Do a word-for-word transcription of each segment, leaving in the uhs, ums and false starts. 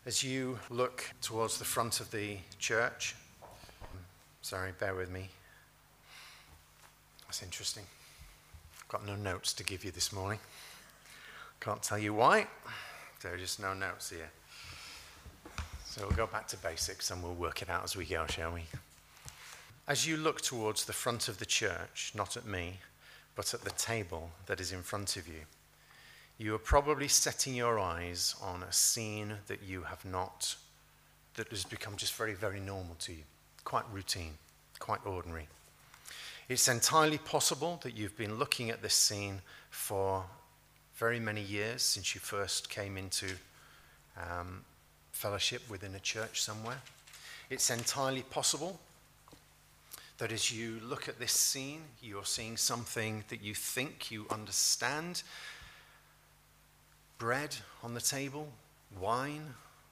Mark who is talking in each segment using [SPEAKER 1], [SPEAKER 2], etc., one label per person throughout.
[SPEAKER 1] As you look towards the front of the church, sorry, bear with me. That's interesting. I've got no notes to give you this morning. Can't tell you why. There are just no notes here. So we'll go back to basics and we'll work it out as we go, shall we? As you look towards the front of the church, not at me, but at the table that is in front of you, you are probably setting your eyes on a scene that you have not, that has become just very, very normal to you, quite routine, quite ordinary. It's entirely possible that you've been looking at this scene for very many years since you first came into um, fellowship within a church somewhere. It's entirely possible that as you look at this scene, you're seeing something that you think you understand. Bread on the table, wine.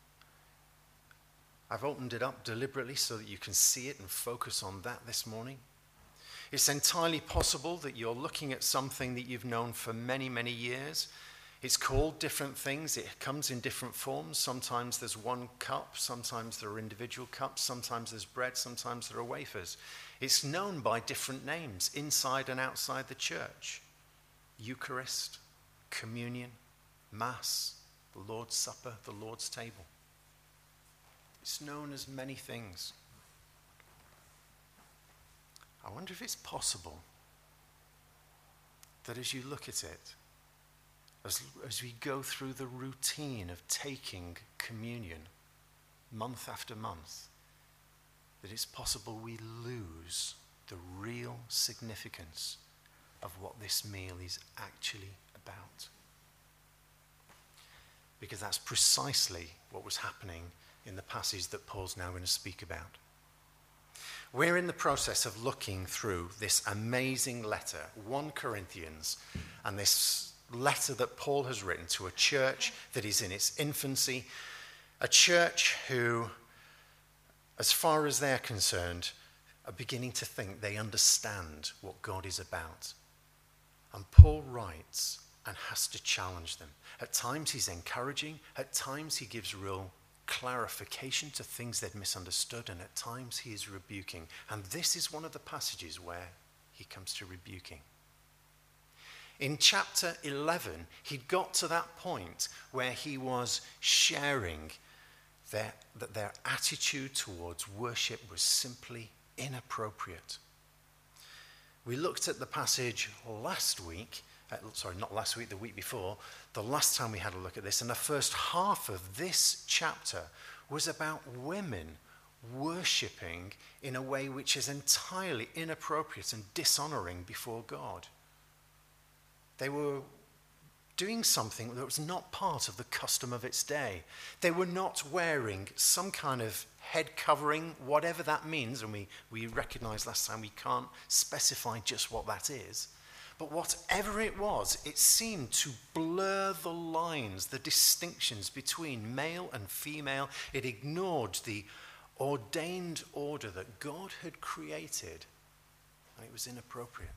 [SPEAKER 1] I've opened it up deliberately so that you can see it and focus on that this morning. It's entirely possible that you're looking at something that you've known for many, many years. It's called different things. It comes in different forms. Sometimes there's one cup. Sometimes there are individual cups. Sometimes there's bread. Sometimes there are wafers. It's known by different names inside and outside the church. Eucharist, communion, Mass, the Lord's Supper, the Lord's table. It's known as many things. I wonder if it's possible that as you look at it, as, as we go through the routine of taking communion month after month, that it's possible we lose the real significance of what this meal is actually about. Because that's precisely what was happening in the passage that Paul's now going to speak about. We're in the process of looking through this amazing letter, First Corinthians, and this letter that Paul has written to a church that is in its infancy, a church who, as far as they're concerned, are beginning to think they understand what God is about. And Paul writes and has to challenge them. At times he's encouraging, at times he gives real clarification to things they'd misunderstood, and at times he is rebuking. And this is one of the passages where he comes to rebuking. In chapter eleven, he'd got to that point where he was sharing their, that their attitude towards worship was simply inappropriate. We looked at the passage last week, uh, sorry, not last week, the week before, the last time we had a look at this, and the first half of this chapter was about women worshipping in a way which is entirely inappropriate and dishonoring before God. They were doing something that was not part of the custom of its day. They were not wearing some kind of head covering, whatever that means, and we, we recognized last time we can't specify just what that is. But whatever it was, it seemed to blur the lines, the distinctions between male and female. It ignored the ordained order that God had created, and it was inappropriate.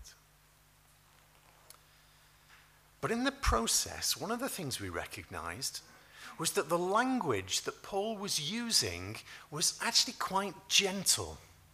[SPEAKER 1] But in the process, one of the things we recognized was that the language that Paul was using was actually quite gentle.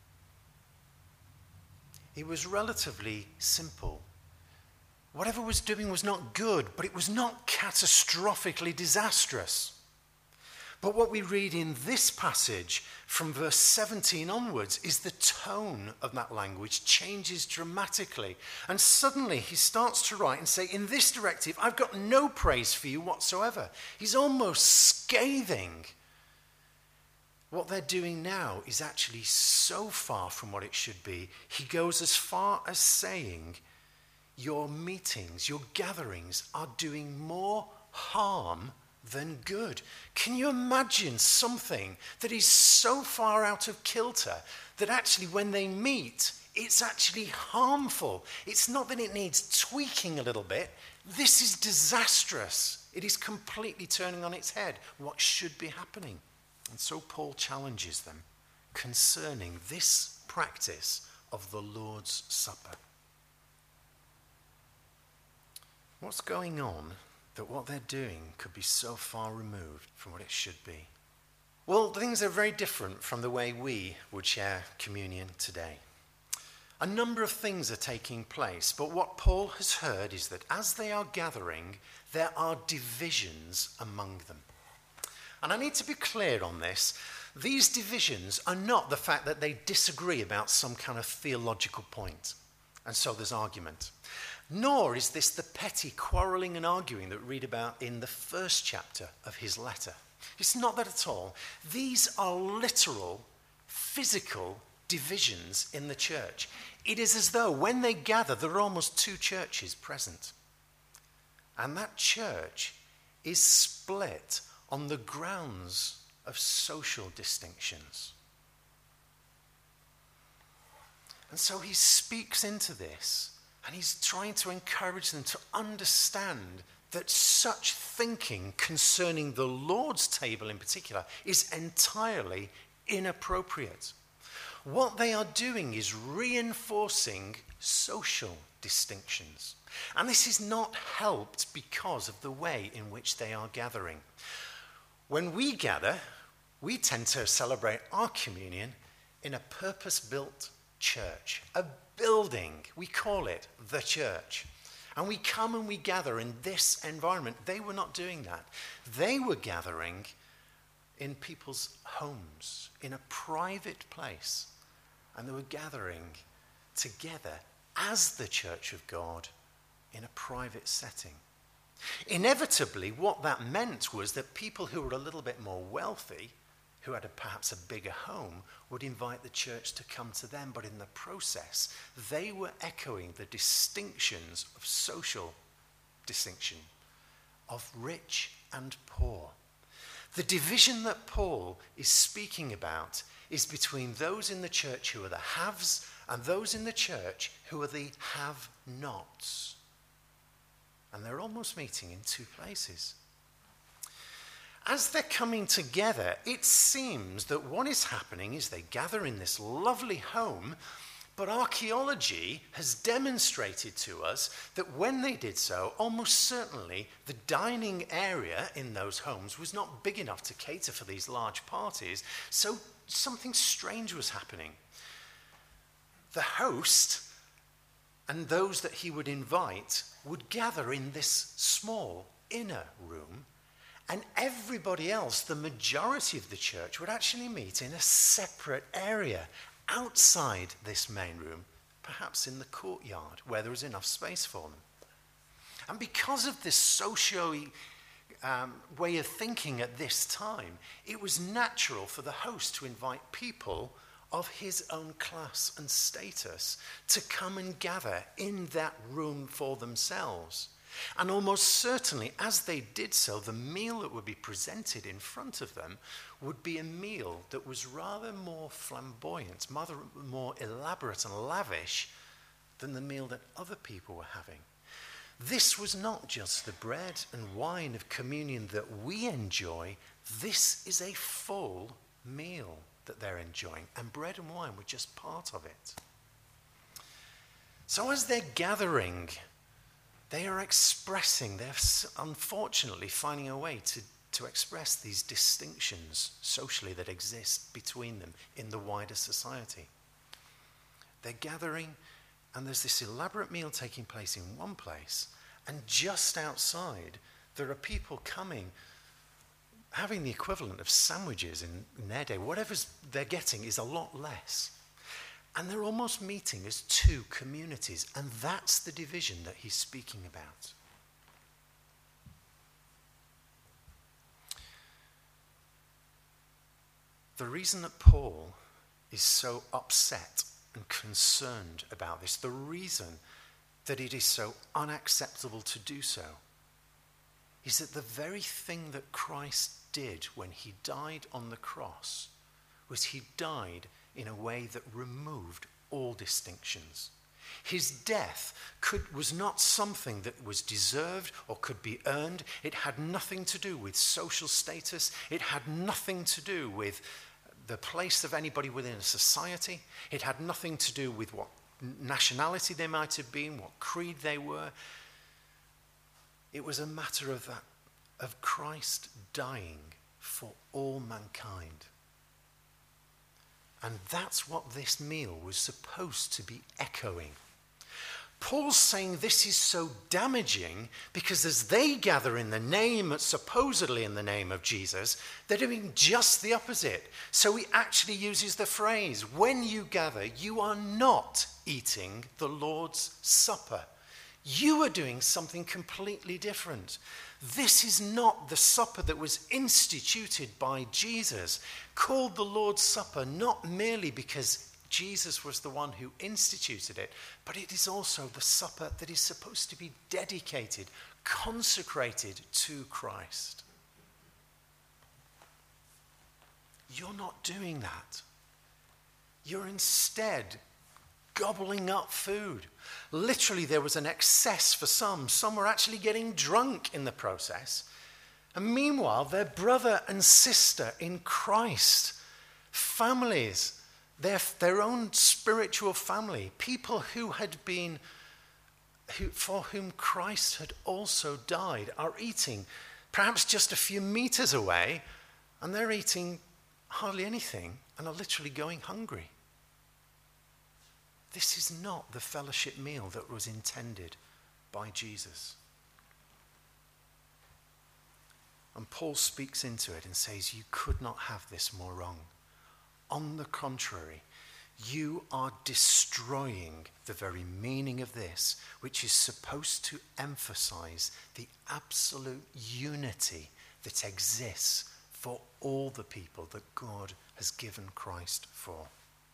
[SPEAKER 1] It was relatively simple. Whatever was doing was not good, but it was not catastrophically disastrous. But what we read in this passage from verse seventeen onwards is the tone of that language changes dramatically. And suddenly he starts to write and say, in this directive, I've got no praise for you whatsoever. He's almost scathing. What they're doing now is actually so far from what it should be. He goes as far as saying, your meetings, your gatherings are doing more harm than good. Can you imagine something that is so far out of kilter that actually when they meet, it's actually harmful? It's not that it needs tweaking a little bit. This is disastrous. It is completely turning on its head what should be happening. And so Paul challenges them concerning this practice of the Lord's Supper. What's going on that what they're doing could be so far removed from what it should be? Well, things are very different from the way we would share communion today. A number of things are taking place, but what Paul has heard is that as they are gathering, there are divisions among them. And I need to be clear on this. These divisions are not the fact that they disagree about some kind of theological point, and so there's argument. Nor is this the petty quarrelling and arguing that we read about in the first chapter of his letter. It's not that at all. These are literal, physical divisions in the church. It is as though when they gather, there are almost two churches present. And that church is split on the grounds of social distinctions. And so he speaks into this, and he's trying to encourage them to understand that such thinking concerning the Lord's table in particular is entirely inappropriate. What they are doing is reinforcing social distinctions. And this is not helped because of the way in which they are gathering. When we gather, we tend to celebrate our communion in a purpose-built church, a building. We call it the church. And we come and we gather in this environment. They were not doing that. They were gathering in people's homes, in a private place. And they were gathering together as the church of God in a private setting. Inevitably, what that meant was that people who were a little bit more wealthy, who had a, perhaps a bigger home, would invite the church to come to them. But in the process, they were echoing the distinctions of social distinction, of rich and poor. The division that Paul is speaking about is between those in the church who are the haves and those in the church who are the have-nots. And they're almost meeting in two places. As they're coming together, it seems that what is happening is they gather in this lovely home, but archaeology has demonstrated to us that when they did so, almost certainly the dining area in those homes was not big enough to cater for these large parties, so something strange was happening. The host and those that he would invite would gather in this small inner room, and everybody else, the majority of the church, would actually meet in a separate area outside this main room, perhaps in the courtyard where there was enough space for them. And because of this socio um, way of thinking at this time, it was natural for the host to invite people of his own class and status to come and gather in that room for themselves. And almost certainly, as they did so, the meal that would be presented in front of them would be a meal that was rather more flamboyant, rather more elaborate and lavish than the meal that other people were having. This was not just the bread and wine of communion that we enjoy. This is a full meal that they're enjoying, and bread and wine were just part of it. So as they're gathering, they are expressing, they're unfortunately finding a way to, to express these distinctions socially that exist between them in the wider society. They're gathering, and there's this elaborate meal taking place in one place, and just outside there are people coming, having the equivalent of sandwiches in, in their day. Whatever they're getting is a lot less. And they're almost meeting as two communities, and that's the division that he's speaking about. The reason that Paul is so upset and concerned about this, the reason that it is so unacceptable to do so, is that the very thing that Christ did when he died on the cross was he died in a way that removed all distinctions. His death could, was not something that was deserved or could be earned. It had nothing to do with social status. It had nothing to do with the place of anybody within a society. It had nothing to do with what nationality they might have been, what creed they were. It was a matter of that, of Christ dying for all mankind. And that's what this meal was supposed to be echoing. Paul's saying this is so damaging because as they gather in the name, supposedly in the name of Jesus, they're doing just the opposite. So he actually uses the phrase, when you gather, you are not eating the Lord's Supper. You are doing something completely different. This is not the supper that was instituted by Jesus, called the Lord's Supper, not merely because Jesus was the one who instituted it, but it is also the supper that is supposed to be dedicated, consecrated to Christ. You're not doing that. You're instead gobbling up food. Literally, there was an excess for some. Some were actually getting drunk in the process. And meanwhile, their brother and sister in Christ, families, their, their own spiritual family, people who had been, who, for whom Christ had also died, are eating perhaps just a few meters away, and they're eating hardly anything and are literally going hungry. This is not the fellowship meal that was intended by Jesus. And Paul speaks into it and says, you could not have this more wrong. On the contrary, you are destroying the very meaning of this, which is supposed to emphasize the absolute unity that exists for all the people that God has given Christ for.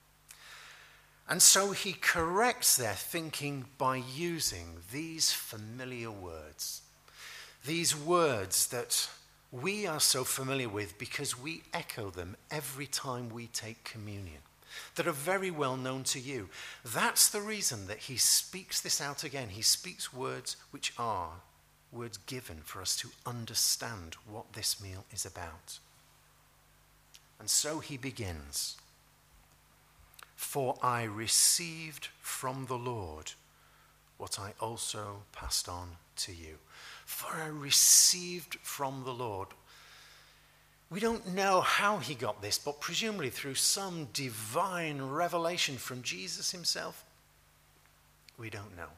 [SPEAKER 1] And so he corrects their thinking by using these familiar words. These words that we are so familiar with because we echo them every time we take communion, that are very well known to you. That's the reason that he speaks this out again. He speaks words which are words given for us to understand what this meal is about. And so he begins. For I received from the Lord what I also passed on to you. For I received from the Lord. We don't know how he got this, but presumably through some divine revelation from Jesus himself. We don't know.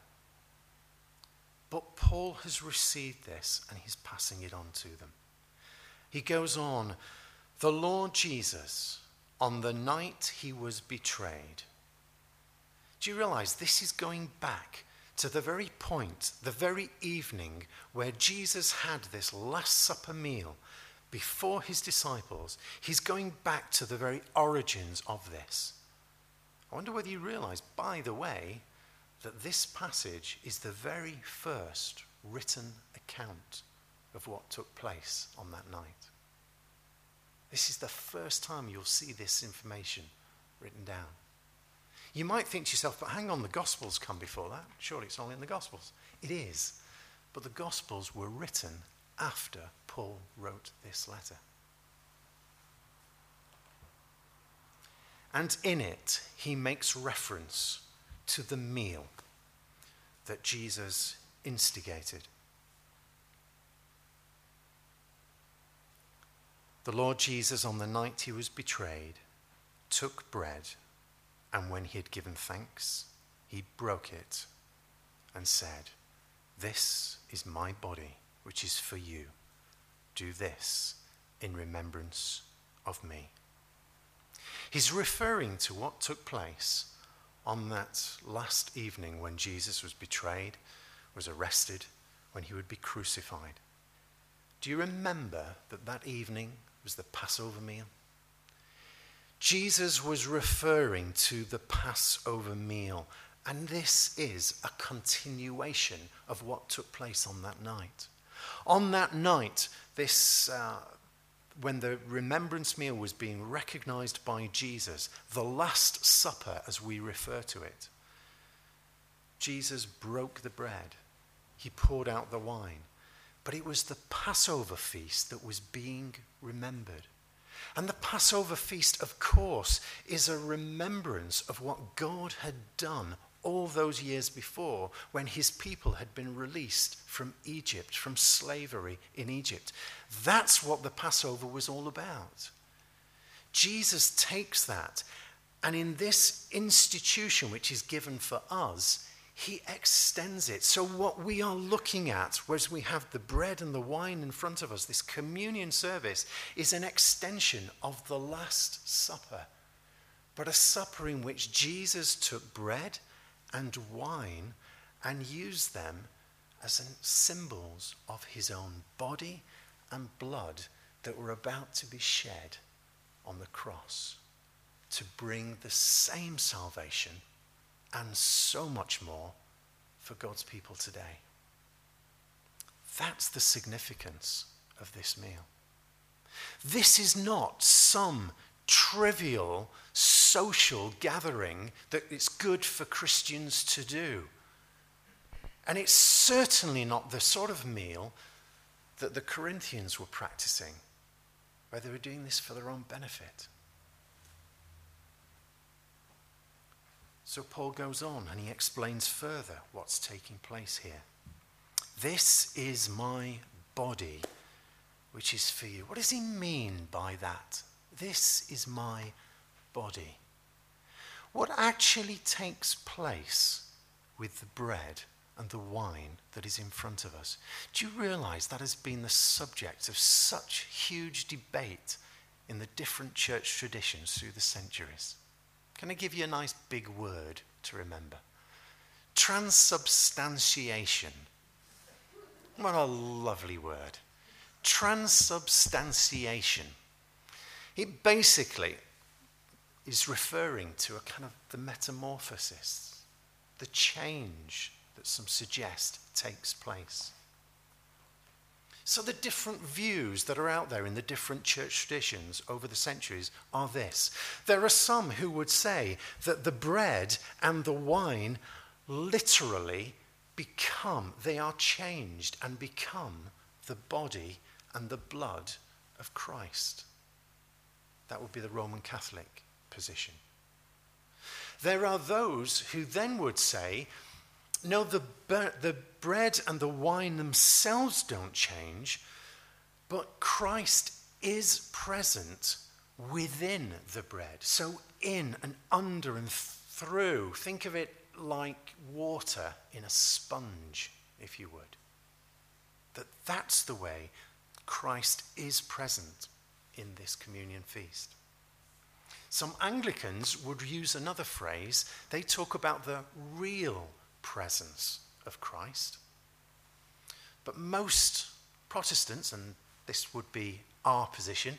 [SPEAKER 1] But Paul has received this and he's passing it on to them. He goes on, the Lord Jesus, on the night he was betrayed. Do you realize this is going back to the very point, the very evening where Jesus had this Last Supper meal before his disciples? He's going back to the very origins of this. I wonder whether you realize, by the way, that this passage is the very first written account of what took place on that night. This is the first time you'll see this information written down. You might think to yourself, but hang on, the Gospels come before that. Surely it's only in the Gospels. It is. But the Gospels were written after Paul wrote this letter. And in it, he makes reference to the meal that Jesus instigated. The Lord Jesus, on the night he was betrayed, took bread, and when he had given thanks, he broke it and said, this is my body, which is for you. Do this in remembrance of me. He's referring to what took place on that last evening when Jesus was betrayed, was arrested, when he would be crucified. Do you remember that that evening was the Passover meal? Jesus was referring to the Passover meal, and this is a continuation of what took place on that night. On that night, this, uh, when the remembrance meal was being recognized by Jesus, the Last Supper as we refer to it, Jesus broke the bread. He poured out the wine. But it was the Passover feast that was being remembered. And the Passover feast, of course, is a remembrance of what God had done all those years before when his people had been released from Egypt, from slavery in Egypt. That's what the Passover was all about. Jesus takes that, and in this institution which is given for us, he extends it. So what we are looking at, whereas we have the bread and the wine in front of us, this communion service is an extension of the Last Supper, but a supper in which Jesus took bread and wine and used them as symbols of his own body and blood that were about to be shed on the cross to bring the same salvation and so much more for God's people today. That's the significance of this meal. This is not some trivial social gathering that it's good for Christians to do. And it's certainly not the sort of meal that the Corinthians were practicing, where they were doing this for their own benefit. So Paul goes on and he explains further what's taking place here. This is my body, which is for you. What does he mean by that? This is my body. What actually takes place with the bread and the wine that is in front of us? Do you realize that has been the subject of such huge debate in the different church traditions through the centuries? Can I give you a nice big word to remember? Transubstantiation. What a lovely word. Transubstantiation. It basically is referring to a kind of the metamorphosis, the change that some suggest takes place. So the different views that are out there in the different church traditions over the centuries are this. There are some who would say that the bread and the wine literally become, they are changed and become the body and the blood of Christ. That would be the Roman Catholic position. There are those who then would say, no, the, the bread and the wine themselves don't change, but Christ is present within the bread. So in and under and through. Think of it like water in a sponge, if you would. That that's the way Christ is present in this communion feast. Some Anglicans would use another phrase. They talk about the real presence of Christ. But most Protestants, and this would be our position,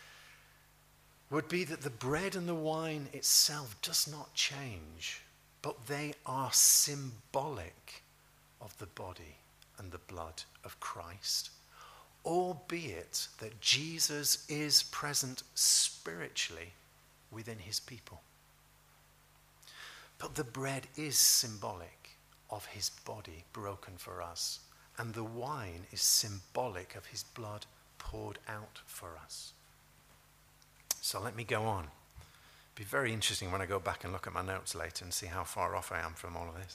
[SPEAKER 1] would be that the bread and the wine itself does not change, but they are symbolic of the body and the blood of Christ, albeit that Jesus is present spiritually within his people. But the bread is symbolic of his body broken for us, and the wine is symbolic of his blood poured out for us. So let me go on. It'll be very interesting when I go back and look at my notes later and see how far off I am from all of this.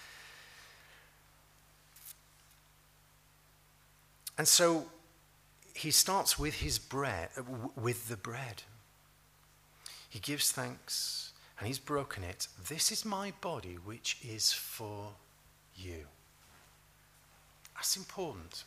[SPEAKER 1] And so he starts with his bread, with the bread. He gives thanks and he's broken it. This is my body, which is for you. That's important.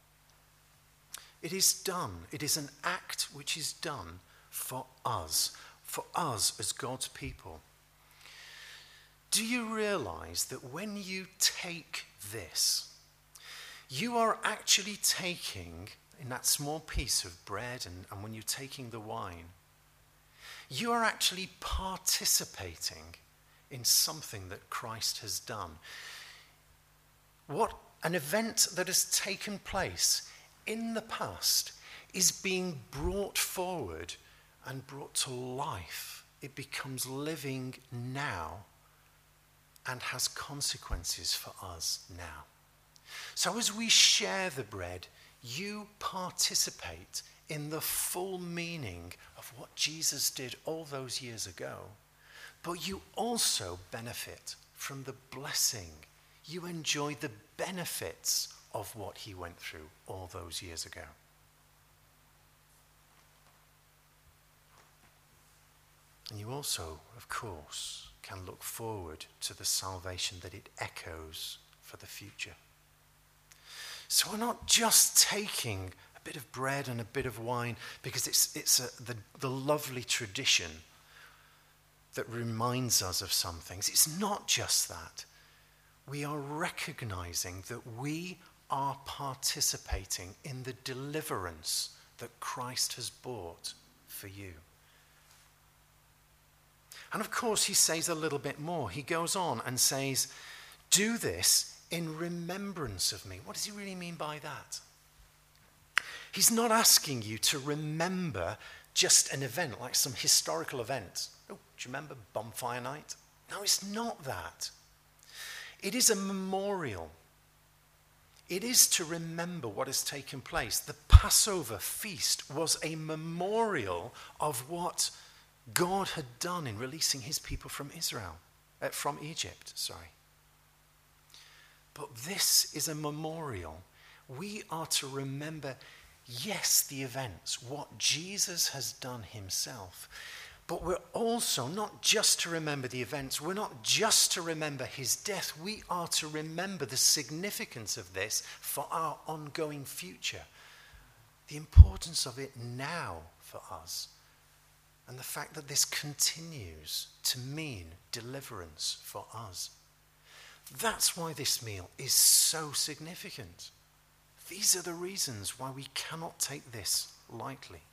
[SPEAKER 1] It is done. It is an act which is done for us, for us as God's people. Do you realize that when you take this, you are actually taking, in that small piece of bread and, and when you're taking the wine, you are actually participating in something that Christ has done. What an event that has taken place in the past is being brought forward and brought to life. It becomes living now and has consequences for us now. So as we share the bread, you participate in the full meaning of what Jesus did all those years ago, but you also benefit from the blessing. You enjoy the benefits of what he went through all those years ago. And you also, of course, can look forward to the salvation that it echoes for the future. So we're not just taking a bit of bread and a bit of wine because it's, it's a, the, the lovely tradition that reminds us of some things. It's not just that. We are recognizing that we are participating in the deliverance that Christ has bought for you. And of course, he says a little bit more. He goes on and says, do this in remembrance of me. What does he really mean by that? He's not asking you to remember just an event, like some historical event. Oh, do you remember Bonfire Night? No, it's not that. It is a memorial. It is to remember what has taken place. The Passover feast was a memorial of what God had done in releasing his people from Israel, uh, from Egypt, sorry. But this is a memorial. We are to remember, yes, the events, what Jesus has done himself. But we're also not just to remember the events. We're not just to remember his death. We are to remember the significance of this for our ongoing future. The importance of it now for us. And the fact that this continues to mean deliverance for us. That's why this meal is so significant. These are the reasons why we cannot take this lightly.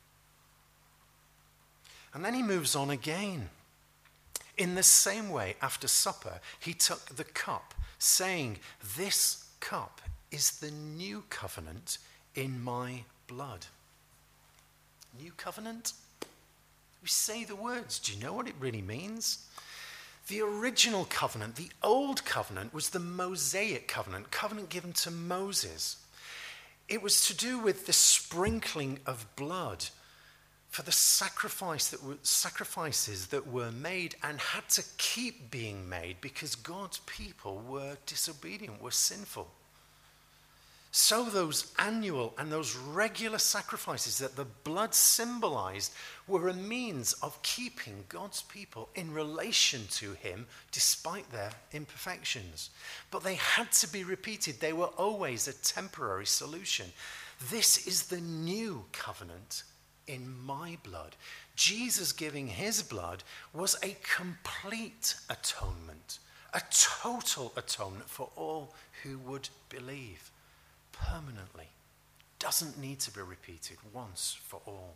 [SPEAKER 1] And then he moves on again. In the same way, after supper, he took the cup, saying, this cup is the new covenant in my blood. New covenant? We say the words. Do you know what it really means? The original covenant, the old covenant, was the Mosaic covenant, covenant given to Moses. It was to do with the sprinkling of blood for the sacrifice that were, sacrifices that were made and had to keep being made because God's people were disobedient, were sinful. So those annual and those regular sacrifices that the blood symbolized were a means of keeping God's people in relation to him despite their imperfections. But they had to be repeated. They were always a temporary solution. This is the new covenant in my blood. Jesus giving his blood was a complete atonement, a total atonement for all who would believe. Permanently. Doesn't need to be repeated once for all.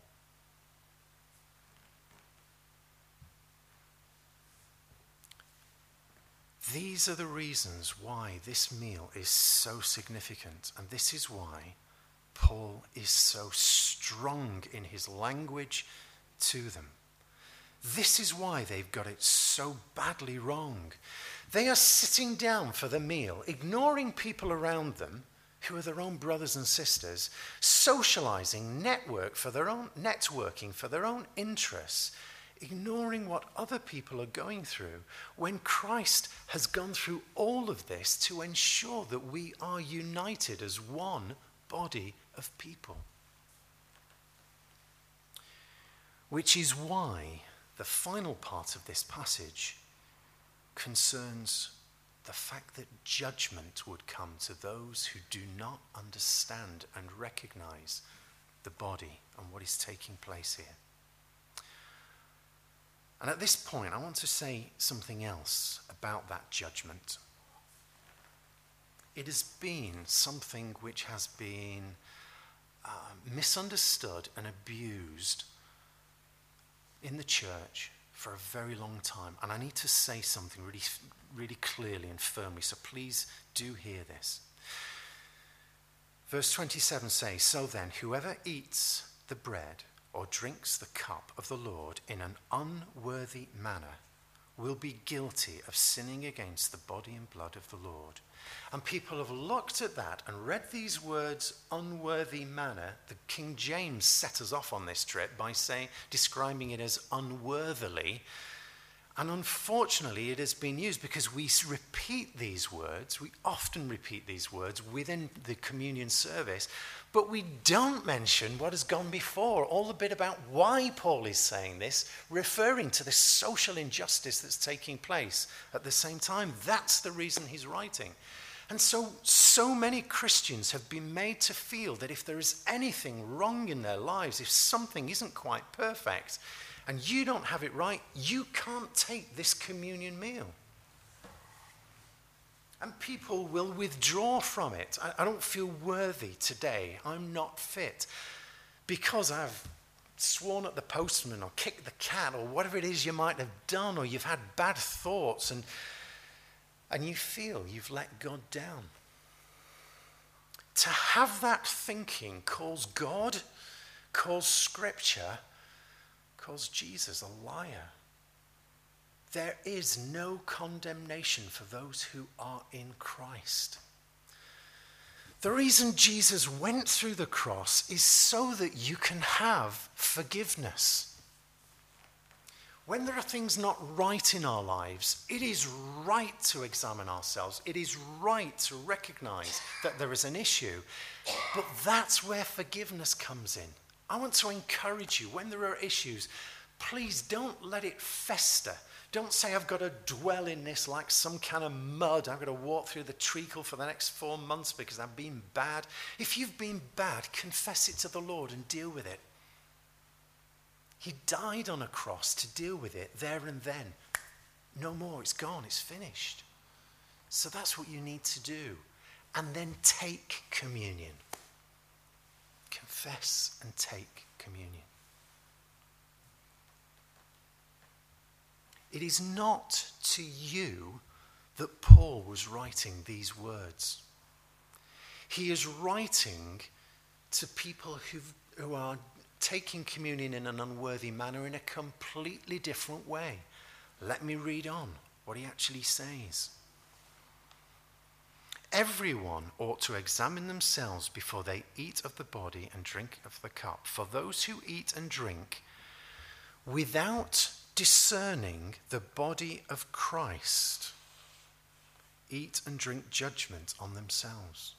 [SPEAKER 1] These are the reasons why this meal is so significant, and this is why Paul is so strong in his language to them. This is why they've got it so badly wrong. They are sitting down for the meal, ignoring people around them who are their own brothers and sisters, socializing, network for their own networking for their own interests, ignoring what other people are going through, when Christ has gone through all of this to ensure that we are united as one body of people. Which is why the final part of this passage concerns the fact that judgment would come to those who do not understand and recognize the body and what is taking place here. And at this point, I want to say something else about that judgment. It has been something which has been uh, misunderstood and abused in the church for a very long time. And I need to say something really really clearly and firmly, so please do hear this. Verse twenty-seven says, so then, whoever eats the bread or drinks the cup of the Lord in an unworthy manner will be guilty of sinning against the body and blood of the Lord. And people have looked at that and read these words, unworthy manner. The King James set us off on this trip by saying, describing it as unworthily. And unfortunately, it has been used because we repeat these words, we often repeat these words within the communion service, but we don't mention what has gone before, all the bit about why Paul is saying this, referring to the social injustice that's taking place at the same time. That's the reason he's writing. And so, so many Christians have been made to feel that if there is anything wrong in their lives, if something isn't quite perfect, and you don't have it right, you can't take this communion meal. And people will withdraw from it. I, I don't feel worthy today. I'm not fit. Because I've sworn at the postman or kicked the cat or whatever it is you might have done, or you've had bad thoughts and, and you feel you've let God down. To have that thinking calls God, calls Scripture, calls Jesus a liar. There is no condemnation for those who are in Christ. The reason Jesus went through the cross is so that you can have forgiveness. When there are things not right in our lives, it is right to examine ourselves. It is right to recognize that there is an issue. But that's where forgiveness comes in. I want to encourage you, when there are issues, please don't let it fester. Don't say, I've got to dwell in this like some kind of mud. I've got to walk through the treacle for the next four months because I've been bad. If you've been bad, confess it to the Lord and deal with it. He died on a cross to deal with it there and then. No more, it's gone, it's finished. So that's what you need to do. And then take communion. Confess and take communion. It is not to you that Paul was writing these words. He is writing to people who've, who are taking communion in an unworthy manner in a completely different way. Let me read on what he actually says. Everyone ought to examine themselves before they eat of the body and drink of the cup. For those who eat and drink without discerning the body of Christ eat and drink judgment on themselves.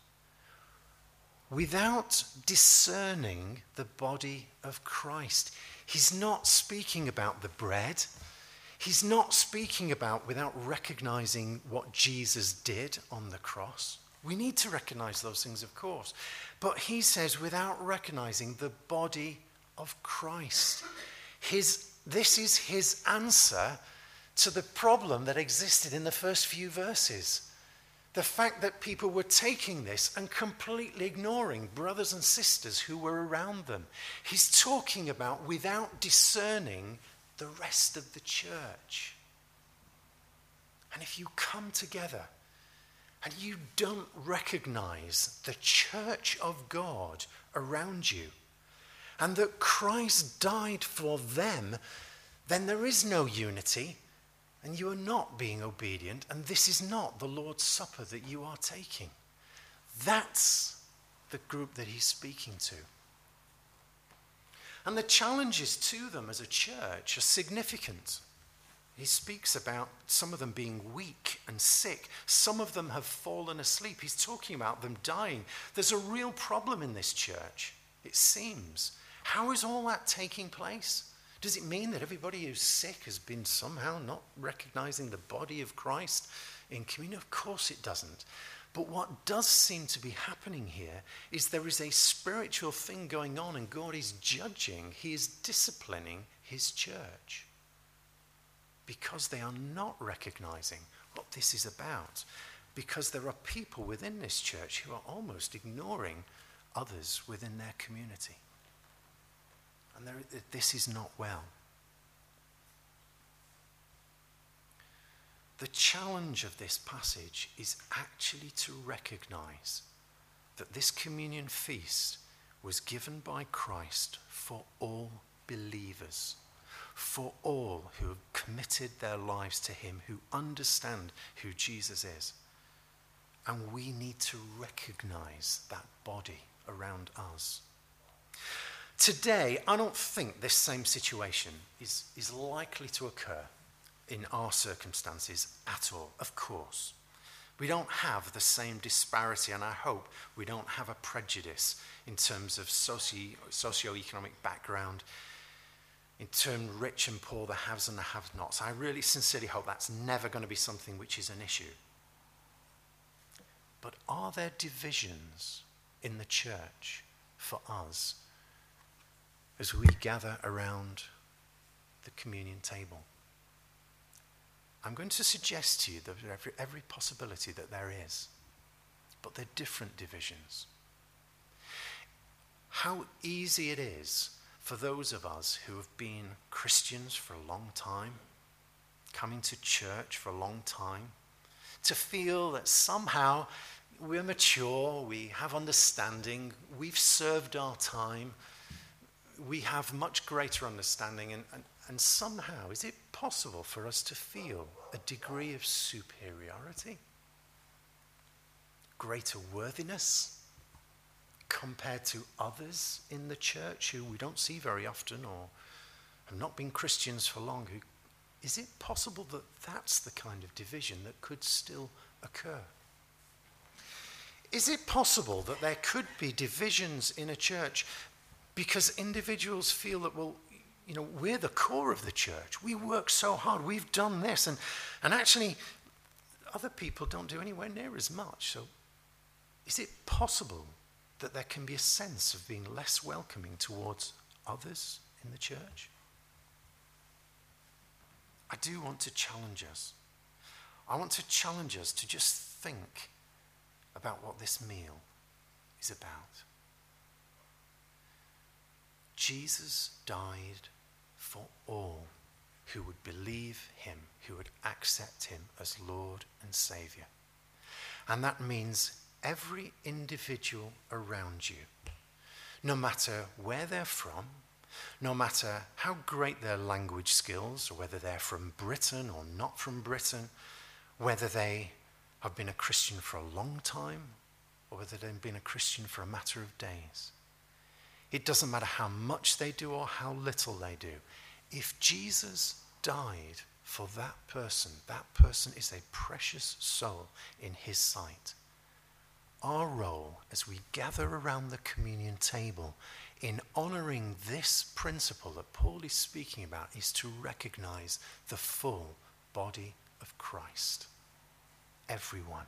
[SPEAKER 1] Without discerning the body of Christ. He's not speaking about the bread. He's not speaking about without recognizing what Jesus did on the cross. We need to recognize those things, of course. But he says without recognizing the body of Christ. His, this is his answer to the problem that existed in the first few verses. The fact that people were taking this and completely ignoring brothers and sisters who were around them. He's talking about without discerning the rest of the church. And if you come together and you don't recognize the church of God around you and that Christ died for them, then there is no unity and you are not being obedient, and this is not the Lord's Supper that you are taking. That's the group that he's speaking to. And the challenges to them as a church are significant. He speaks about some of them being weak and sick. Some of them have fallen asleep. He's talking about them dying. There's a real problem in this church, it seems. How is all that taking place? Does it mean that everybody who's sick has been somehow not recognizing the body of Christ in communion? Of course it doesn't. But what does seem to be happening here is there is a spiritual thing going on, and God is judging, he is disciplining his church because they are not recognizing what this is about, because there are people within this church who are almost ignoring others within their community. And there, this is not well. The challenge of this passage is actually to recognize that this communion feast was given by Christ for all believers, for all who have committed their lives to him, who understand who Jesus is. And we need to recognize that body around us. Today, I don't think this same situation is, is likely to occur. in our circumstances at all, of course. We don't have the same disparity, and I hope we don't have a prejudice in terms of socio- socio-economic background, in terms of rich and poor, the haves and the have-nots. I really sincerely hope that's never going to be something which is an issue. But are there divisions in the church for us as we gather around the communion table? I'm going to suggest to you that every, every possibility that there is, but they're different divisions. How easy it is for those of us who have been Christians for a long time, coming to church for a long time, to feel that somehow we're mature, we have understanding, we've served our time, we have much greater understanding, and, and, and somehow, is it possible for us to feel a degree of superiority, greater worthiness compared to others in the church who we don't see very often or have not been Christians for long? Who, is it possible that that's the kind of division that could still occur? Is it possible that there could be divisions in a church because individuals feel that, well, you know, we're the core of the church. We work so hard. We've done this. And, and actually, other people don't do anywhere near as much. So is it possible that there can be a sense of being less welcoming towards others in the church? I do want to challenge us. I want to challenge us to just think about what this meal is about. Jesus died for all who would believe him, who would accept him as Lord and Saviour. And that means every individual around you, no matter where they're from, no matter how great their language skills, or whether they're from Britain or not from Britain, whether they have been a Christian for a long time, or whether they've been a Christian for a matter of days. It doesn't matter how much they do or how little they do. If Jesus died for that person, that person is a precious soul in his sight. Our role as we gather around the communion table in honoring this principle that Paul is speaking about is to recognize the full body of Christ. Everyone.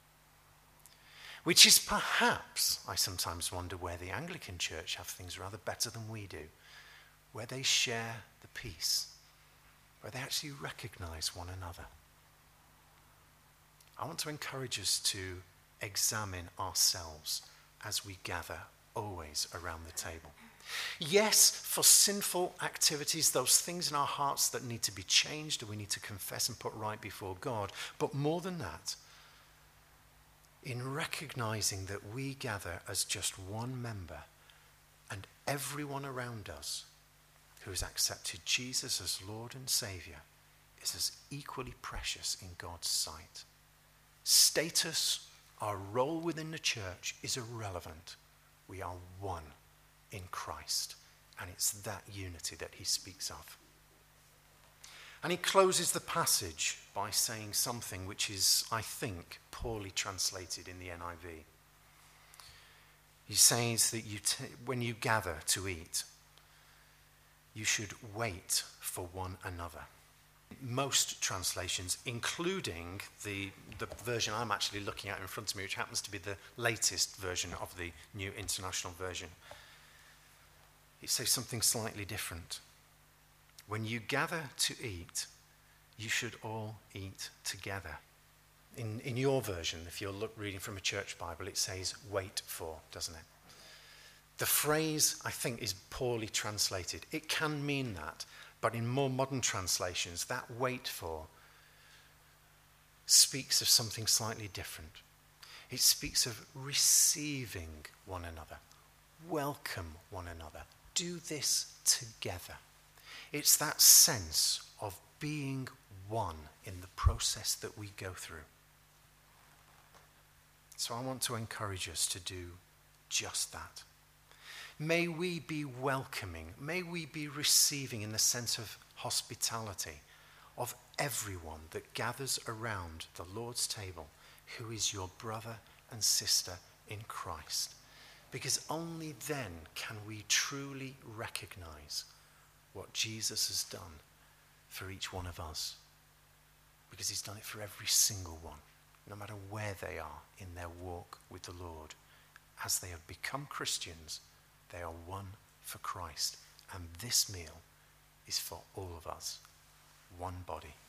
[SPEAKER 1] Which is perhaps, I sometimes wonder, where the Anglican Church have things rather better than we do, where they share the peace, where they actually recognize one another. I want to encourage us to examine ourselves as we gather always around the table. Yes, for sinful activities, those things in our hearts that need to be changed and we need to confess and put right before God, but more than that, in recognizing that we gather as just one member and everyone around us who has accepted Jesus as Lord and Saviour is as equally precious in God's sight. Status, our role within the church is irrelevant. We are one in Christ, and it's that unity that he speaks of. And he closes the passage by saying something which is, I think, poorly translated in the N I V. He says that you t- when you gather to eat, you should wait for one another. Most translations, including the, the version I'm actually looking at in front of me, which happens to be the latest version of the New International Version, it says something slightly different. When you gather to eat, you should all eat together. In, in your version, if you're look, reading from a church Bible, it says wait for, doesn't it? The phrase, I think, is poorly translated. It can mean that, but in more modern translations, that wait for speaks of something slightly different. It speaks of receiving one another, welcome one another, do this together. It's that sense of being one in the process that we go through. So I want to encourage us to do just that. May we be welcoming, may we be receiving in the sense of hospitality of everyone that gathers around the Lord's table who is your brother and sister in Christ. Because only then can we truly recognize what Jesus has done for each one of us. Because he's done it for every single one, no matter where they are in their walk with the Lord. As they have become Christians, they are one for Christ. And this meal is for all of us, one body.